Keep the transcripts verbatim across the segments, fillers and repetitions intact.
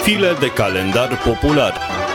File de calendar popular.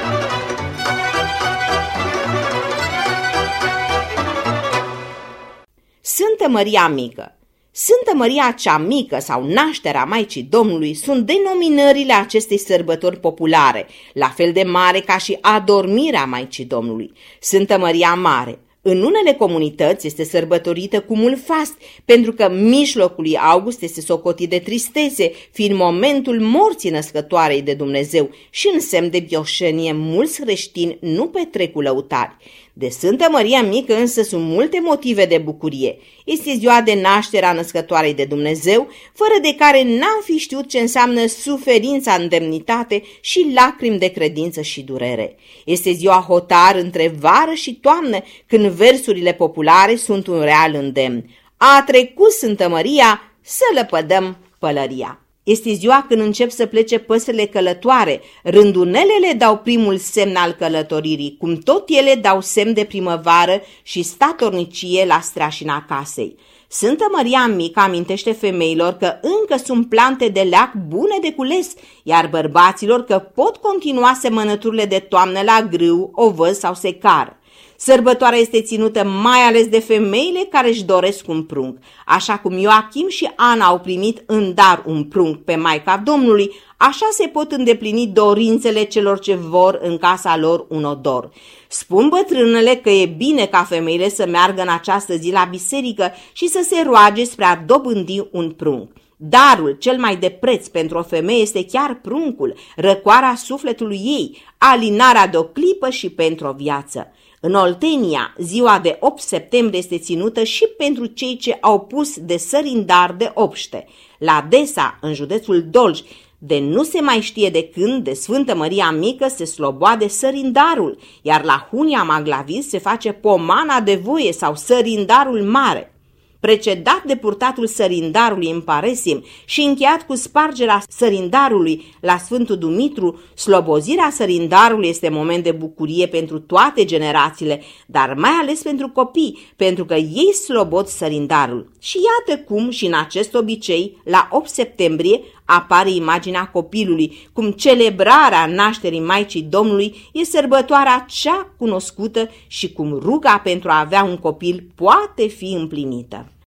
Sfântă Maria Mică. Sfântă Maria cea Mică sau nașterea Maicii Domnului sunt denominările acestei sărbători populare, la fel de mare ca și adormirea Maicii Domnului. Sfântă Maria Mare. În unele comunități este sărbătorită cu mult fast, pentru că mijlocul lui august este socotit de tristețe, fiind momentul morții născătoarei de Dumnezeu și în semn de bioșenie mulți creștini nu petrec cu lăutari. De Sfântă Maria Mică însă sunt multe motive de bucurie. Este ziua de naștere a născătoarei de Dumnezeu, fără de care n-am fi știut ce înseamnă suferința în demnitate și lacrimi de credință și durere. Este ziua hotar între vară și toamnă, când versurile populare sunt un real îndemn. A trecut Sfântă Maria, să lăpădăm pălăria. Este ziua când încep să plece păsările călătoare, rândunelele dau primul semn al călătoririi, cum tot ele dau semn de primăvară și statornicie la strașina casei. Sfântă Maria Mică amintește femeilor că încă sunt plante de leac bune de cules, iar bărbaților că pot continua semănăturile de toamnă la grâu, ovăz sau secară. Sărbătoarea este ținută mai ales de femeile care își doresc un prunc. Așa cum Ioachim și Ana au primit în dar un prunc pe Maica Domnului, așa se pot îndeplini dorințele celor ce vor în casa lor un odor. Spun bătrânele că e bine ca femeile să meargă în această zi la biserică și să se roage spre a dobândi un prunc. Darul cel mai de preț pentru o femeie este chiar pruncul, răcoarea sufletului ei, alinarea de o clipă și pentru o viață. În Oltenia, ziua de opt septembrie este ținută și pentru cei ce au pus de sărindar de obște. La Desa, în județul Dolj, de nu se mai știe de când, de Sfântă Maria Mică se sloboade sărindarul, iar la Hunia Maglaviz se face pomana de voie sau sărindarul mare. Precedat de purtatul sărindarului în Paresim și încheiat cu spargerea sărindarului la Sfântul Dumitru, slobozirea sărindarului este moment de bucurie pentru toate generațiile, dar mai ales pentru copii, pentru că ei slobod sărindarul. Și iată cum și în acest obicei, la opt septembrie, apare imaginea copilului, cum celebrarea nașterii Maicii Domnului e sărbătoarea cea cunoscută și cum ruga pentru a avea un copil poate fi împlinită.